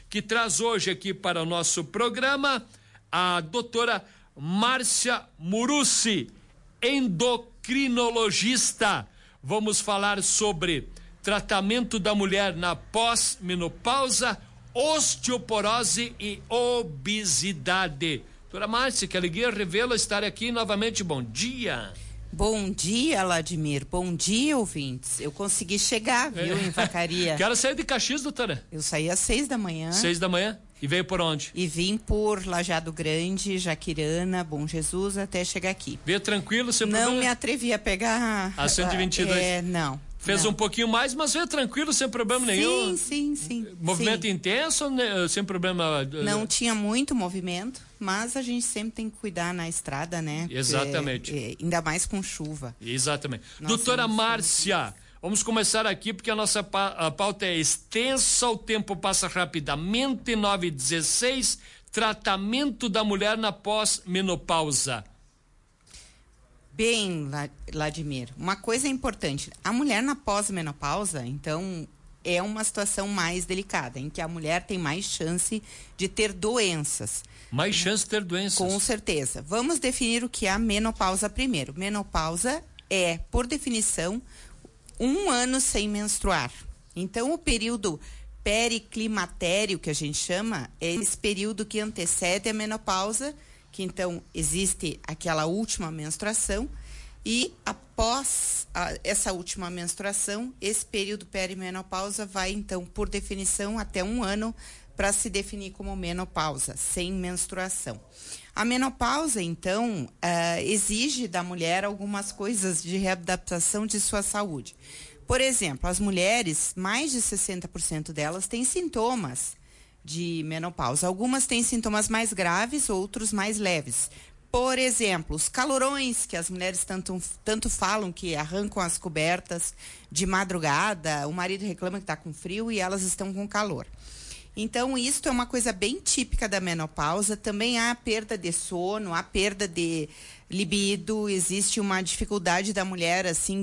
que traz hoje aqui para o nosso programa a doutora Márcia Murucci, endocrinologista. Vamos falar sobre tratamento da mulher na pós-menopausa, osteoporose e obesidade. Doutora Márcia, que alegria revê-la estar aqui novamente. Bom dia. Bom dia, Vladimir. Bom dia, ouvintes. Eu consegui chegar, viu, em Vacaria. Que hora saiu de Caxias, doutora? Eu saí às 6 da manhã. 6 da manhã? E veio por onde? E vim por Lajeado Grande, Jaquirana, Bom Jesus, até chegar aqui. Veio tranquilo, sem problema? Não me atrevi a pegar... A 122? Não. Fez um pouquinho mais, mas veio tranquilo, sem problema nenhum? Sim. Movimento intenso, né? Sem problema? Não tinha muito movimento, mas a gente sempre tem que cuidar na estrada, né? Exatamente. Ainda mais com chuva. Exatamente. Doutora Márcia, vamos começar aqui porque a nossa pauta é extensa, o tempo passa rapidamente. 9h16, tratamento da mulher na pós-menopausa. Bem, Vladimir, uma coisa importante, a mulher na pós-menopausa, então, é uma situação mais delicada, em que a mulher tem mais chance de ter doenças. Mais chance de ter doenças? Com certeza. Vamos definir o que é a menopausa primeiro. Menopausa é, por definição, 1 ano sem menstruar. Então, o período periclimatério, que a gente chama, é esse período que antecede a menopausa, que então existe aquela última menstruação, e após essa última menstruação, esse período perimenopausa vai então, por definição, até 1 ano para se definir como menopausa, sem menstruação. A menopausa, então, exige da mulher algumas coisas de readaptação de sua saúde. Por exemplo, as mulheres, mais de 60% delas têm sintomas de menopausa. Algumas têm sintomas mais graves, outros mais leves. Por exemplo, os calorões que as mulheres tanto falam, que arrancam as cobertas de madrugada, o marido reclama que está com frio e elas estão com calor. Então, isto é uma coisa bem típica da menopausa. Também há perda de sono, há perda de libido, existe uma dificuldade da mulher, assim,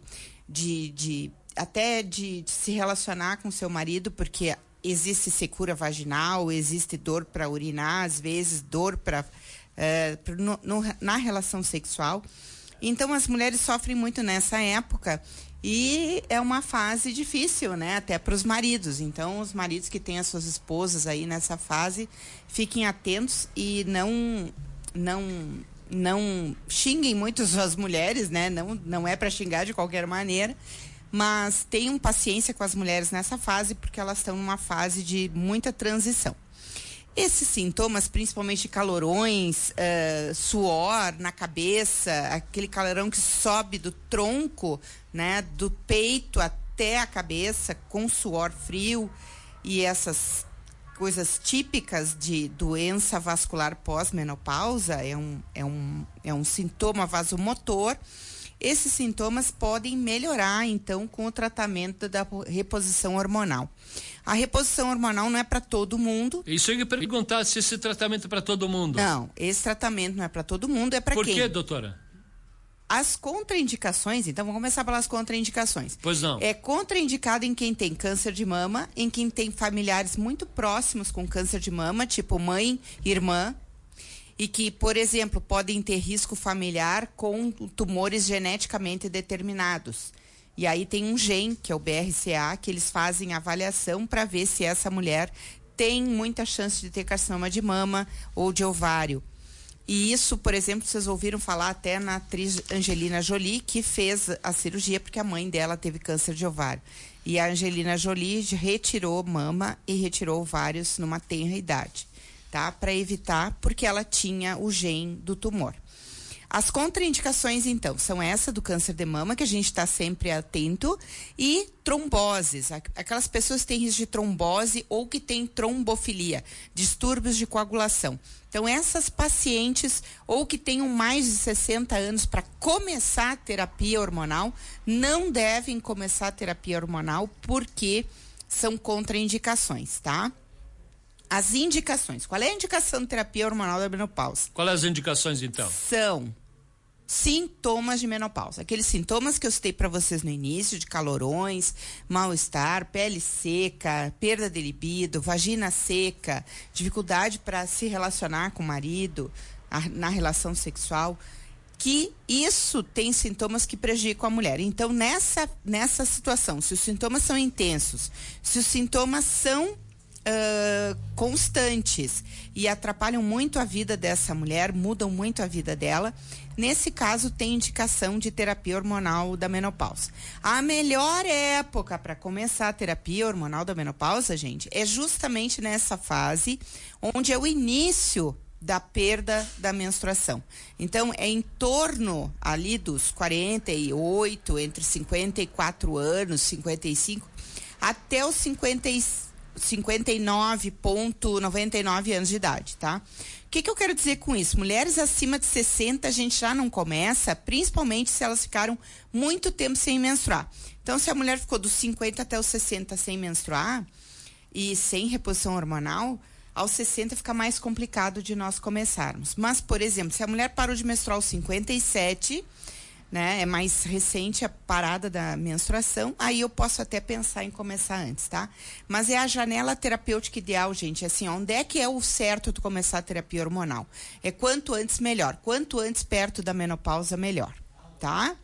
até de se relacionar com seu marido, porque existe secura vaginal, existe dor para urinar, às vezes dor na relação sexual. Então as mulheres sofrem muito nessa época e é uma fase difícil, né? Até para os maridos. Então os maridos que têm as suas esposas aí nessa fase, fiquem atentos e não xinguem muito as mulheres, né? Não é para xingar de qualquer maneira. Mas tenham paciência com as mulheres nessa fase, porque elas estão numa fase de muita transição. Esses sintomas, principalmente calorões, suor na cabeça, aquele calorão que sobe do tronco, né, do peito até a cabeça, com suor frio, e essas coisas típicas de doença vascular pós-menopausa, é um sintoma vasomotor. Esses sintomas podem melhorar, então, com o tratamento da reposição hormonal. A reposição hormonal não é para todo mundo. Isso eu ia perguntar se esse tratamento é para todo mundo. Não, esse tratamento não é para todo mundo, é para quem? Por quê, doutora? As contraindicações, então vamos começar pelas contraindicações. Pois não. É contraindicado em quem tem câncer de mama, em quem tem familiares muito próximos com câncer de mama, tipo mãe, irmã, e que, por exemplo, podem ter risco familiar com tumores geneticamente determinados. E aí tem um gene, que é o BRCA, que eles fazem avaliação para ver se essa mulher tem muita chance de ter carcinoma de mama ou de ovário. E isso, por exemplo, vocês ouviram falar até na atriz Angelina Jolie, que fez a cirurgia porque a mãe dela teve câncer de ovário. E a Angelina Jolie retirou mama e retirou ovários numa tenra idade, tá? Para evitar, porque ela tinha o gene do tumor. As contraindicações, então, são essa do câncer de mama, que a gente está sempre atento, e tromboses, aquelas pessoas que têm risco de trombose ou que têm trombofilia, distúrbios de coagulação. Então, essas pacientes, ou que tenham mais de 60 anos para começar a terapia hormonal, não devem começar a terapia hormonal porque são contraindicações, tá? As indicações. Qual é a indicação de terapia hormonal da menopausa? Quais as indicações, então? São sintomas de menopausa. Aqueles sintomas que eu citei para vocês no início, de calorões, mal-estar, pele seca, perda de libido, vagina seca, dificuldade para se relacionar com o marido, na relação sexual, que isso tem sintomas que prejudicam a mulher. Então, nessa situação, se os sintomas são intensos, se os sintomas são constantes e atrapalham muito a vida dessa mulher, mudam muito a vida dela, nesse caso tem indicação de terapia hormonal da menopausa. A melhor época para começar a terapia hormonal da menopausa, gente, é justamente nessa fase onde é o início da perda da menstruação. Então, é em torno ali dos 48, entre 54 anos, 55, até os 59,99 anos de idade, tá? O que eu quero dizer com isso? Mulheres acima de 60, a gente já não começa, principalmente se elas ficaram muito tempo sem menstruar. Então, se a mulher ficou dos 50 até os 60 sem menstruar e sem reposição hormonal, aos 60 fica mais complicado de nós começarmos. Mas, por exemplo, se a mulher parou de menstruar aos 57, né, é mais recente a parada da menstruação, aí eu posso até pensar em começar antes, tá? Mas é a janela terapêutica ideal, gente, assim, onde é que é o certo de começar a terapia hormonal? É quanto antes melhor, quanto antes perto da menopausa melhor, tá?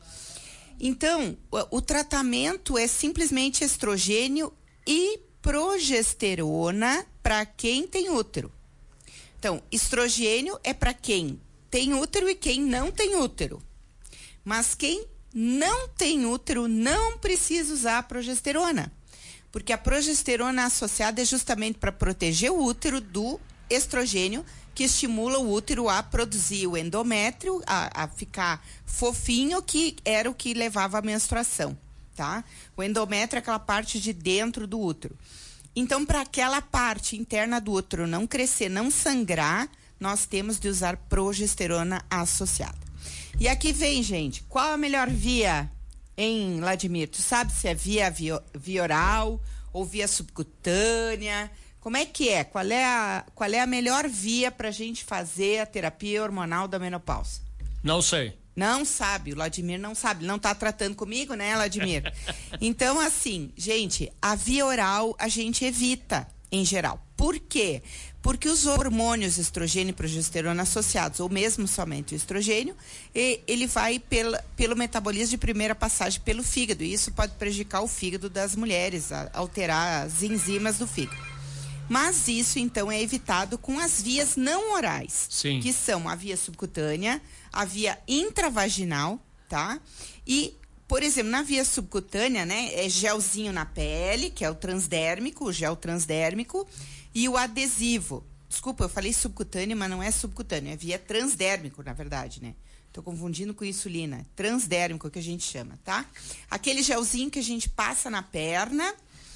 Então, o tratamento é simplesmente estrogênio e progesterona para quem tem útero. Então, estrogênio é para quem tem útero e quem não tem útero. Mas quem não tem útero não precisa usar a progesterona, porque a progesterona associada é justamente para proteger o útero do estrogênio, que estimula o útero a produzir o endométrio, a ficar fofinho, que era o que levava à menstruação, tá? O endométrio é aquela parte de dentro do útero. Então, para aquela parte interna do útero não crescer, não sangrar, nós temos de usar progesterona associada. E aqui vem, gente, qual a melhor via, hein, Vladimir? Tu sabe se é via oral ou via subcutânea? Como é que é? Qual é a melhor via para a gente fazer a terapia hormonal da menopausa? Não sei. Não sabe, o Vladimir não sabe, não tá tratando comigo, né, Vladimir? Então, assim, gente, a via oral a gente evita, em geral. Por quê? Porque os hormônios estrogênio e progesterona associados, ou mesmo somente o estrogênio, ele vai pelo metabolismo de primeira passagem pelo fígado, e isso pode prejudicar o fígado das mulheres, alterar as enzimas do fígado. Mas isso, então, é evitado com as vias não orais. Sim. Que são a via subcutânea, a via intravaginal, tá? E, por exemplo, na via subcutânea, né, é gelzinho na pele, que é o transdérmico, o gel transdérmico, e o adesivo. Desculpa, eu falei subcutâneo, mas não é subcutâneo, é via transdérmico, na verdade, né? Tô confundindo com insulina. Transdérmico, que a gente chama, tá? Aquele gelzinho que a gente passa na perna,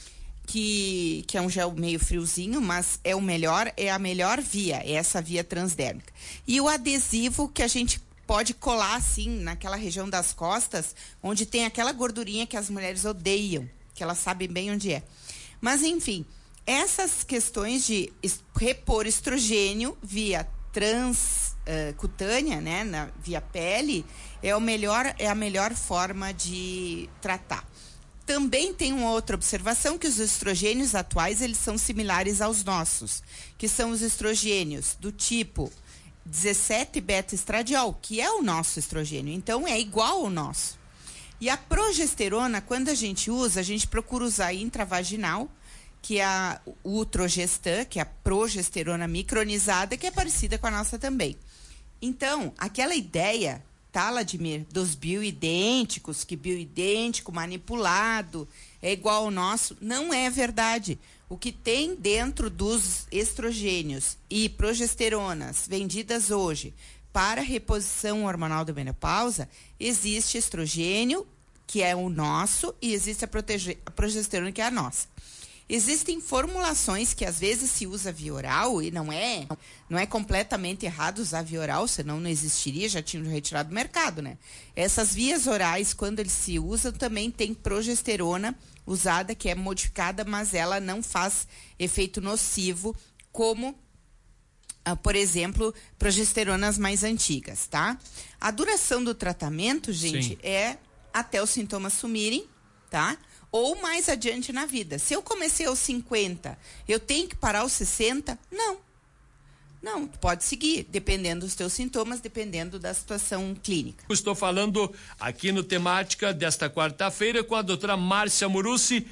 que é um gel meio friozinho, mas é a melhor via, é essa via transdérmica. E o adesivo que a gente pode colar assim naquela região das costas, onde tem aquela gordurinha que as mulheres odeiam, que elas sabem bem onde é. Mas enfim, essas questões de repor estrogênio via transcutânea, né, via pele, é a melhor forma de tratar. Também tem uma outra observação, que os estrogênios atuais, eles são similares aos nossos, que são os estrogênios do tipo 17-beta-estradiol, que é o nosso estrogênio, então é igual ao nosso. E a progesterona, quando a gente usa, a gente procura usar intravaginal, que é a Utrogestan, que é a progesterona micronizada, que é parecida com a nossa também. Então, aquela ideia, tá, Vladimir, dos bioidênticos, que bioidêntico manipulado é igual ao nosso, não é verdade. O que tem dentro dos estrogênios e progesteronas vendidas hoje para reposição hormonal da menopausa, existe estrogênio, que é o nosso, e existe a progesterona, que é a nossa. Existem formulações que às vezes se usa via oral, e não é completamente errado usar via oral, senão não existiria, já tinham retirado do mercado, né? Essas vias orais, quando eles se usam, também tem progesterona usada, que é modificada, mas ela não faz efeito nocivo como por exemplo, progesteronas mais antigas, tá? A duração do tratamento, gente, Sim. é até os sintomas sumirem, tá? Ou mais adiante na vida. Se eu comecei aos 50, eu tenho que parar aos 60? Não. Não, pode seguir, dependendo dos teus sintomas, dependendo da situação clínica. Estou falando aqui no Temática desta quarta-feira com a doutora Márcia Murussi,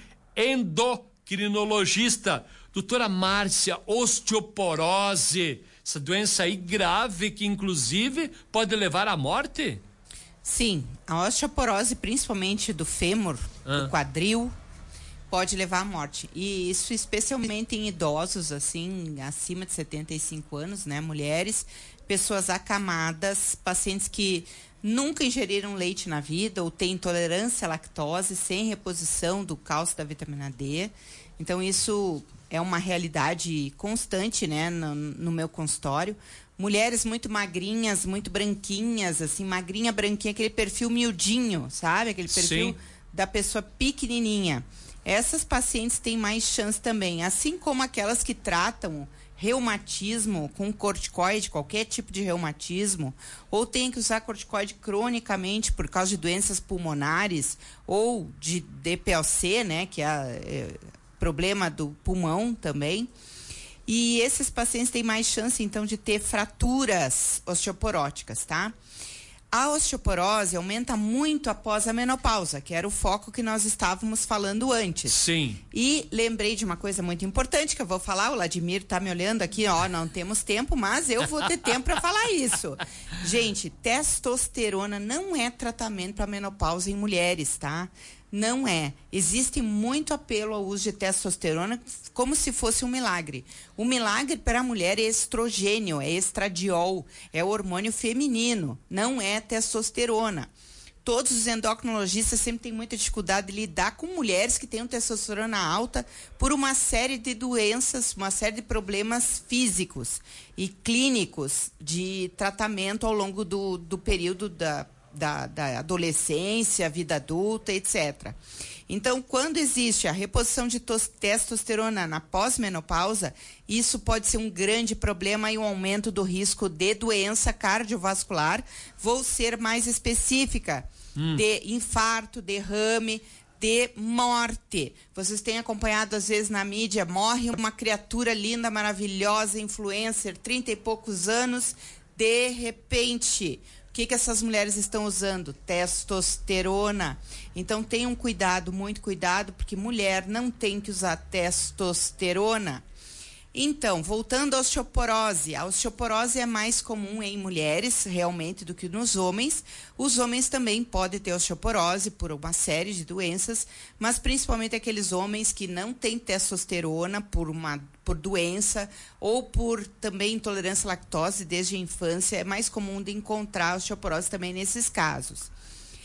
endocrinologista. Doutora Márcia, osteoporose, essa doença aí grave que inclusive pode levar à morte? Sim, a osteoporose, principalmente do fêmur, do quadril, pode levar à morte. E isso especialmente em idosos, assim, acima de 75 anos, né? Mulheres, pessoas acamadas, pacientes que nunca ingeriram leite na vida ou têm intolerância à lactose, sem reposição do cálcio da vitamina D. Então, isso é uma realidade constante, né, no meu consultório. Mulheres muito magrinhas, muito branquinhas, assim, magrinha, branquinha, aquele perfil miudinho, sabe? Aquele perfil Sim. da pessoa pequenininha. Essas pacientes têm mais chance também, assim como aquelas que tratam reumatismo com corticoide, qualquer tipo de reumatismo, ou tem que usar corticoide cronicamente por causa de doenças pulmonares ou de DPLC, né, que é problema do pulmão também. E esses pacientes têm mais chance, então, de ter fraturas osteoporóticas, tá? A osteoporose aumenta muito após a menopausa, que era o foco que nós estávamos falando antes. Sim. E lembrei de uma coisa muito importante que eu vou falar, o Vladimir tá me olhando aqui, ó, não temos tempo, mas eu vou ter tempo para falar isso. Gente, testosterona não é tratamento para menopausa em mulheres, tá? Não é. Existe muito apelo ao uso de testosterona como se fosse um milagre. O milagre para a mulher é estrogênio, é estradiol, é o hormônio feminino, não é testosterona. Todos os endocrinologistas sempre têm muita dificuldade de lidar com mulheres que têm testosterona alta por uma série de doenças, uma série de problemas físicos e clínicos de tratamento ao longo do período da adolescência, vida adulta, etc. Então, quando existe a reposição de testosterona na pós-menopausa, isso pode ser um grande problema e um aumento do risco de doença cardiovascular. Vou ser mais específica, de infarto, derrame, de morte. Vocês têm acompanhado, às vezes, na mídia, morre uma criatura linda, maravilhosa, influencer, 30 e poucos anos, de repente. O que essas mulheres estão usando? Testosterona. Então, tenham cuidado, muito cuidado, porque mulher não tem que usar testosterona. Então, voltando à osteoporose. A osteoporose é mais comum em mulheres, realmente, do que nos homens. Os homens também podem ter osteoporose por uma série de doenças, mas principalmente aqueles homens que não têm testosterona por doença ou por também intolerância à lactose desde a infância. É mais comum de encontrar osteoporose também nesses casos.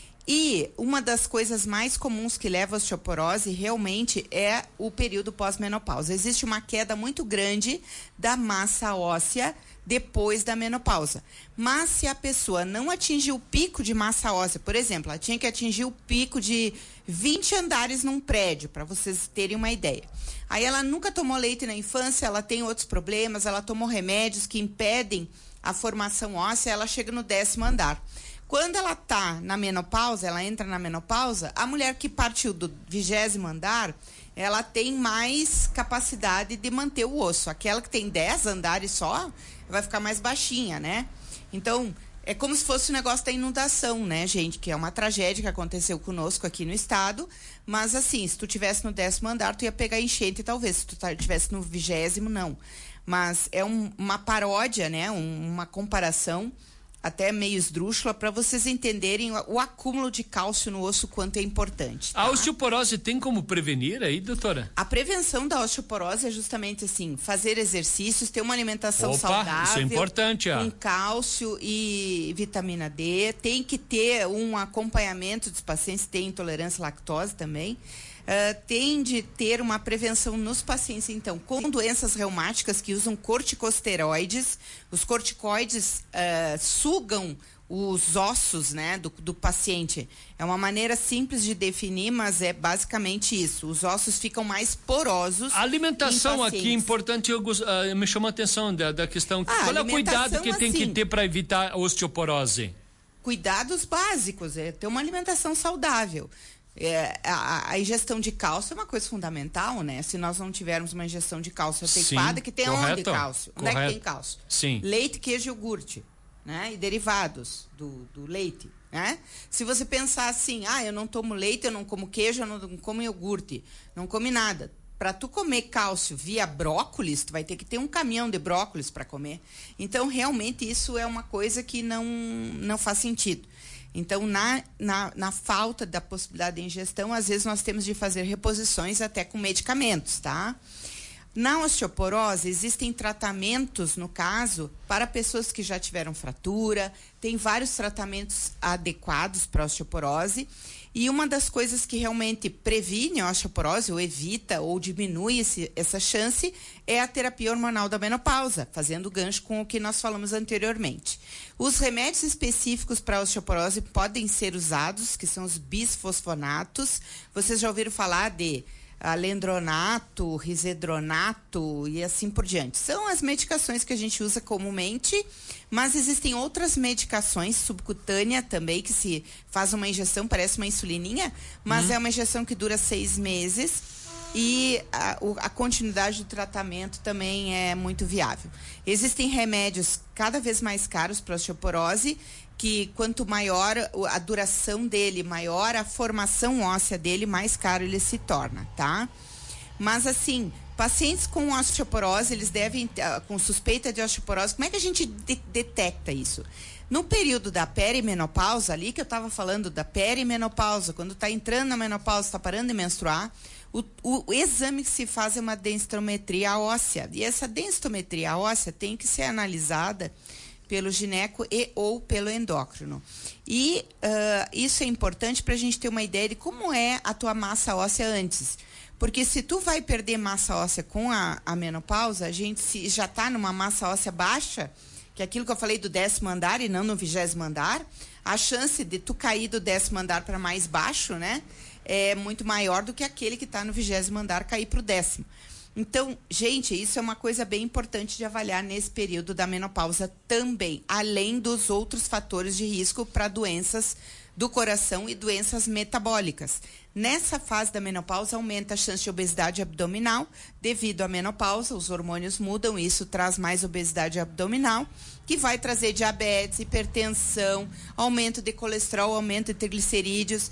E uma das coisas mais comuns que leva a osteoporose realmente é o período pós-menopausa. Existe uma queda muito grande da massa óssea depois da menopausa. Mas se a pessoa não atingir o pico de massa óssea, por exemplo, ela tinha que atingir o pico de 20 andares num prédio, para vocês terem uma ideia. Aí ela nunca tomou leite na infância, ela tem outros problemas, ela tomou remédios que impedem a formação óssea, ela chega no 10º andar. Quando ela está na menopausa, ela entra na menopausa, a mulher que partiu do 20º andar, ela tem mais capacidade de manter o osso. Aquela que tem 10 andares só, vai ficar mais baixinha, né? Então, é como se fosse o negócio da inundação, né, gente? Que é uma tragédia que aconteceu conosco aqui no estado. Mas, assim, se tu tivesse no 10º andar, tu ia pegar enchente, talvez. Se tu tivesse no 20º, não. Mas é uma paródia, né? Uma comparação até meio esdrúxula, para vocês entenderem o acúmulo de cálcio no osso, quanto é importante. Tá? A osteoporose tem como prevenir aí, doutora? A prevenção da osteoporose é justamente assim, fazer exercícios, ter uma alimentação saudável. Isso é importante, com cálcio e vitamina D. Tem que ter um acompanhamento dos pacientes que têm intolerância à lactose também. Tem de ter uma prevenção nos pacientes, então, com doenças reumáticas que usam corticosteroides. Os corticoides sugam os ossos, né, do paciente. É uma maneira simples de definir, mas é basicamente isso. Os ossos ficam mais porosos. A alimentação aqui é importante, me chamou a atenção da questão. Qual é o cuidado que tem que ter para evitar a osteoporose? Cuidados básicos, ter uma alimentação saudável. A ingestão de cálcio é uma coisa fundamental, né? Se nós não tivermos uma ingestão de cálcio adequada, que tem onde cálcio? Onde é que tem cálcio? Sim. Leite, queijo e iogurte, né? E derivados do leite, né? Se você pensar assim, eu não tomo leite, eu não como queijo, eu não como iogurte, não come nada. Para tu comer cálcio via brócolis, tu vai ter que ter um caminhão de brócolis para comer. Então, realmente, isso é uma coisa que não faz sentido. Então, na falta da possibilidade de ingestão, às vezes nós temos de fazer reposições até com medicamentos, tá? Na osteoporose, existem tratamentos, no caso, para pessoas que já tiveram fratura, tem vários tratamentos adequados para a osteoporose, e uma das coisas que realmente previne a osteoporose, ou evita, ou diminui essa chance, é a terapia hormonal da menopausa, fazendo gancho com o que nós falamos anteriormente. Os remédios específicos para a osteoporose podem ser usados, que são os bisfosfonatos. Vocês já ouviram falar de alendronato, risedronato e assim por diante. São as medicações que a gente usa comumente, mas existem outras medicações subcutânea também, que se faz uma injeção, parece uma insulininha, mas é uma injeção que dura 6 meses e a continuidade do tratamento também é muito viável. Existem remédios cada vez mais caros para osteoporose, que quanto maior a duração dele, maior a formação óssea dele, mais caro ele se torna, tá? Mas assim, pacientes com osteoporose, eles devem, com suspeita de osteoporose, como é que a gente detecta isso? No período da perimenopausa, ali que eu estava falando da perimenopausa, quando está entrando na menopausa, está parando de menstruar, o exame que se faz é uma densitometria óssea. E essa densitometria óssea tem que ser analisada pelo gineco e ou pelo endócrino. E isso é importante para a gente ter uma ideia de como é a tua massa óssea antes. Porque se tu vai perder massa óssea com a menopausa, a gente já está numa massa óssea baixa, que é aquilo que eu falei do 10º andar e não no 20º andar, a chance de tu cair do 10º andar para mais baixo, né, é muito maior do que aquele que está no 20º andar cair para o 10º. Então, gente, isso é uma coisa bem importante de avaliar nesse período da menopausa também, além dos outros fatores de risco para doenças do coração e doenças metabólicas. Nessa fase da menopausa, aumenta a chance de obesidade abdominal. Devido à menopausa, os hormônios mudam, e isso traz mais obesidade abdominal, que vai trazer diabetes, hipertensão, aumento de colesterol, aumento de triglicerídeos.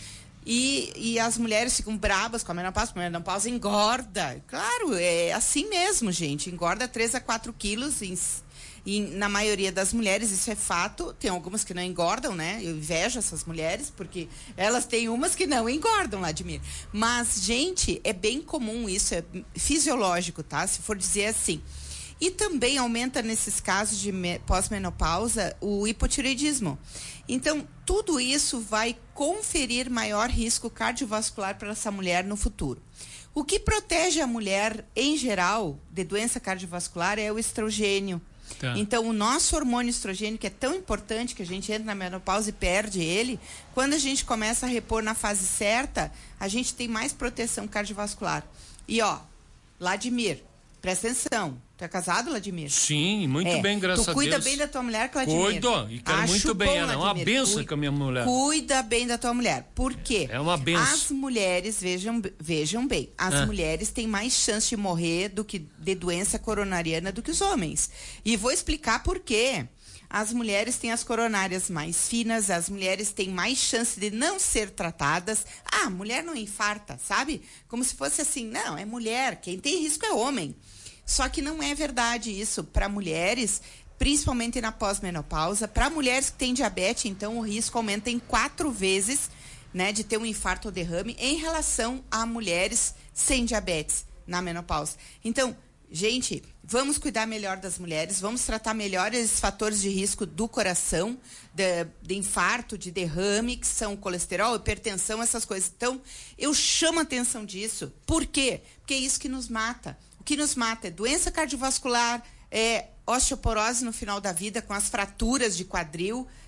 E as mulheres ficam bravas com a menopausa, porque a menopausa engorda. Claro, é assim mesmo, gente. Engorda 3 a 4 quilos e na maioria das mulheres, isso é fato. Tem algumas que não engordam, né? Eu invejo essas mulheres, porque elas têm umas que não engordam, Vladimir. Mas, gente, é bem comum isso, é fisiológico, tá? Se for dizer assim. E também aumenta, nesses casos de pós-menopausa, o hipotireoidismo. Então, tudo isso vai conferir maior risco cardiovascular para essa mulher no futuro. O que protege a mulher, em geral, de doença cardiovascular é o estrogênio. Tá. Então, o nosso hormônio estrogênio, que é tão importante, que a gente entra na menopausa e perde ele, quando a gente começa a repor na fase certa, a gente tem mais proteção cardiovascular. E, Vladimir, presta atenção. Tu é casado, Vladimir? Sim, muito bem, graças a Deus. Tu cuida bem da tua mulher, Vladimir? Cuido, e quero muito bem ela. É uma benção com a minha mulher. Cuida bem da tua mulher. Por quê? É uma benção. As mulheres, vejam bem, as mulheres têm mais chance de morrer de doença coronariana do que os homens. E vou explicar por quê. As mulheres têm as coronárias mais finas, as mulheres têm mais chance de não ser tratadas. A mulher não infarta, sabe? Como se fosse assim, não, é mulher, quem tem risco é homem. Só que não é verdade isso. Para mulheres, principalmente na pós-menopausa, para mulheres que têm diabetes, então o risco aumenta em 4 vezes, né, de ter um infarto ou derrame em relação a mulheres sem diabetes na menopausa. Então, gente, vamos cuidar melhor das mulheres, vamos tratar melhor esses fatores de risco do coração, de infarto, de derrame, que são colesterol, hipertensão, essas coisas. Então, eu chamo a atenção disso. Por quê? Porque é isso que nos mata. O que nos mata é doença cardiovascular, é osteoporose no final da vida, com as fraturas de quadril,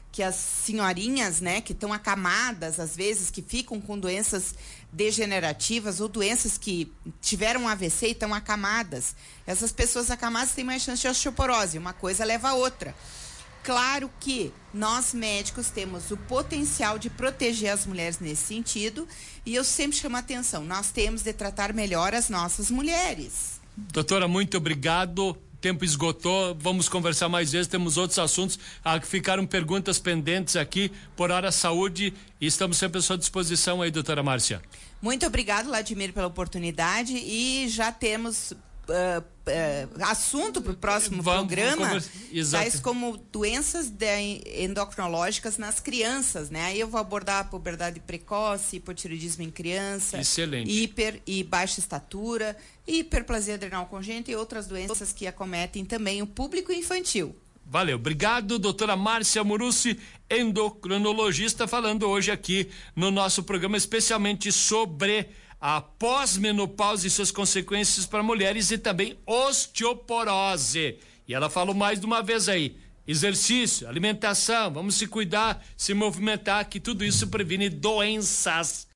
que as senhorinhas, né, que estão acamadas, às vezes, que ficam com doenças degenerativas ou doenças que tiveram um AVC e estão acamadas. Essas pessoas acamadas têm mais chance de osteoporose, uma coisa leva a outra. Claro que nós médicos temos o potencial de proteger as mulheres nesse sentido, e eu sempre chamo a atenção, nós temos de tratar melhor as nossas mulheres. Doutora, muito obrigado. Tempo esgotou, vamos conversar mais vezes, temos outros assuntos, ficaram perguntas pendentes aqui por Hora Saúde e estamos sempre à sua disposição aí, doutora Márcia. Muito obrigado, Vladimir, pela oportunidade, e já temos assunto para o próximo programa, tais como doenças endocrinológicas nas crianças, né? Aí eu vou abordar a puberdade precoce, hipotireoidismo em criança, excelente, hiper e baixa estatura, hiperplasia adrenal congênita e outras doenças que acometem também o público infantil. Valeu, obrigado, doutora Márcia Murucci, endocrinologista, falando hoje aqui no nosso programa especialmente sobre a pós-menopausa e suas consequências para mulheres e também osteoporose. E ela falou mais de uma vez aí, exercício, alimentação, vamos se cuidar, se movimentar, que tudo isso previne doenças.